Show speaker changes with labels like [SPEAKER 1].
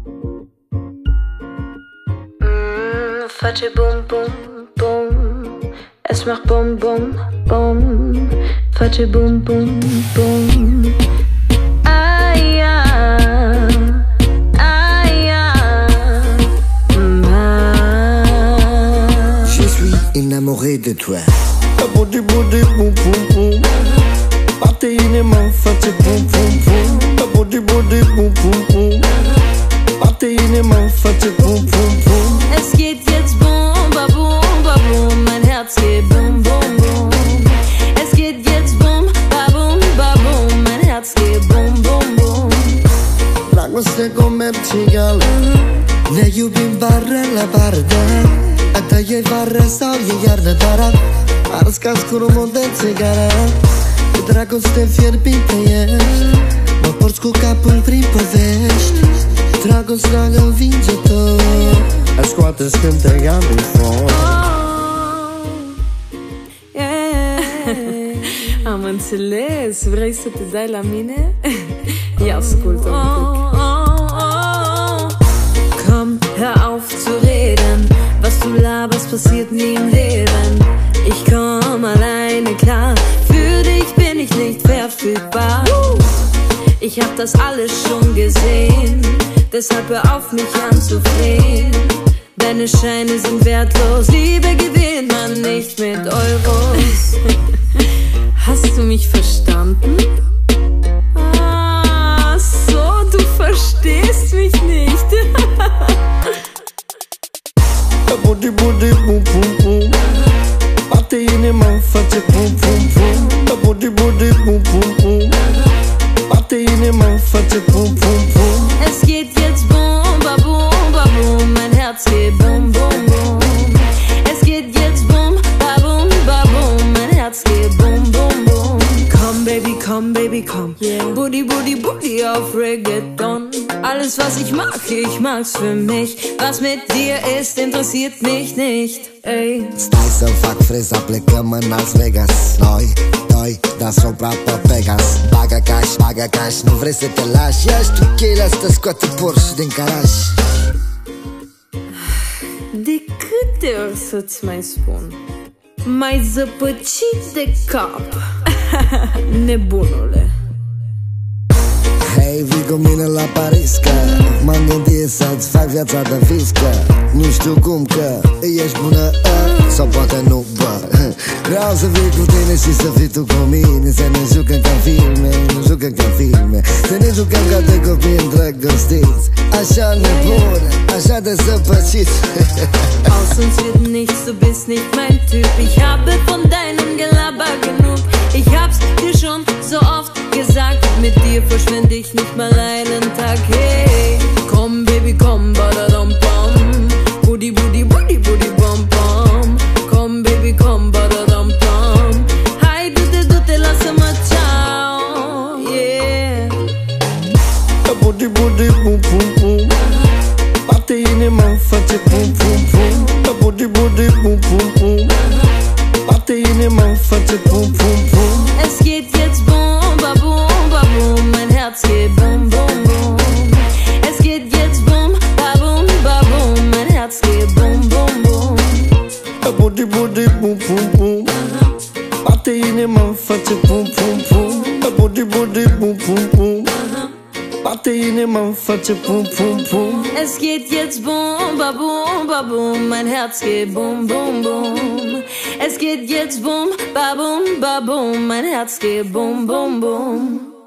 [SPEAKER 1] Fatsche bum bum bum, es macht bum bum bum. Fatsche bum bum bum. Ah ja, ah ja.
[SPEAKER 2] Je suis innamoré de toi. Booty booty boom boom boom. Proteine man fatsche bum bum bum. Booty booty boom boom boom. Proteine man fatsche bum bum bum.
[SPEAKER 1] Es geht jetzt bum ba bum ba bum, mein Herz geht bum bum bum. Es geht jetzt bum ba bum mein Herz geht bum bum bum.
[SPEAKER 2] Dragoste comercială, ne iubim vară la bardă. A ta e vară sau e iarnă, dar ars ca scurumul de țigară. Cu dragoste fierbinte ești, mă porți cu capul prin povești. Dragostea învinge tot, ascoaltă scânteia din fond.
[SPEAKER 1] Am înțeles, vrei să te dai la mine? Ia ascultă un pic. Komm, hör auf zu reden, was du laberst passiert nie im Leben. Ich komm alleine klar, für dich bin ich nicht verfügbar. Ich hab das alles schon gesehen, deshalb hör auf mich anzuflehen. Deine Scheine sind wertlos, Liebe gewinnt man nicht mit Euros. Hast du mich verstanden? Ah, so, du verstehst mich nicht.
[SPEAKER 2] Booty booty boom boom boom. Proteine man fatsche bum bum bum. Booty booty boom boom boom. Proteine man fatsche bum bum bum.
[SPEAKER 1] Es geht jetzt bum ba bum, mein Herz geht bum bum bum. Es geht jetzt bum ba bum, mein Herz geht bum bum bum. Komm baby, komm. Yeah. Booty booty booty auf Reggaeton. Alles was ich mag's für mich. Was mit dir ist, interessiert mich nicht. Ey.
[SPEAKER 2] Stai să fac freza, plecăm în Las Vegas. Noi, doi, deasupra pe Pegas. Bagă cash, nu vrei să te lași. Ia-și tu cheile astea, scoate Porsche din garaj.
[SPEAKER 1] De câte ori să-ți mai spun? Mai zăpăcit de cap. Nebunule.
[SPEAKER 2] Hei, vii cu mine la Paris, că m-am gândit să-ți fac viața de viscă. Nu știu cum, că ești bună, sau poate nu, bă. Vreau să vii cu tine și să fii tu cu mine. Să ne jucăm ca filme, să ne jucăm ca de copii îndrăgostiți. Așa nebună, așa de zăpăcit.
[SPEAKER 1] Aus uns wird nichts, du bist nicht mein Typ. Ich habe von deinem Gelaber genug. Ich hab's dir schon so oft gesagt, mit dir verschwende ich nicht mal einen Tag. Hey, komm baby, komm, badadam bam. Booty booty booty booty bam bam. Komm baby, komm, badadam bam. Hai du-te, lasă-mă, ciao. Yeah.
[SPEAKER 2] Booty booty boom boom boom. Proteine man fatsche bum bum bum. Booty booty boom boom boom. Proteine man fatsche bum bum bum.
[SPEAKER 1] Es geht jetzt bum ba bum, mein Herz geht bum bum bum. Es geht jetzt bum ba bum, mein Herz geht bum bum bum.
[SPEAKER 2] Booty booty boom boom boom. Proteine man fatsche bum bum bum. Booty booty boom boom boom. Proteine man fatsche bum bum bum.
[SPEAKER 1] Es geht jetzt bum ba bum, mein Herz geht bum bum bum. Es geht jetzt bum ba bum, mein Herz geht bum bum bum.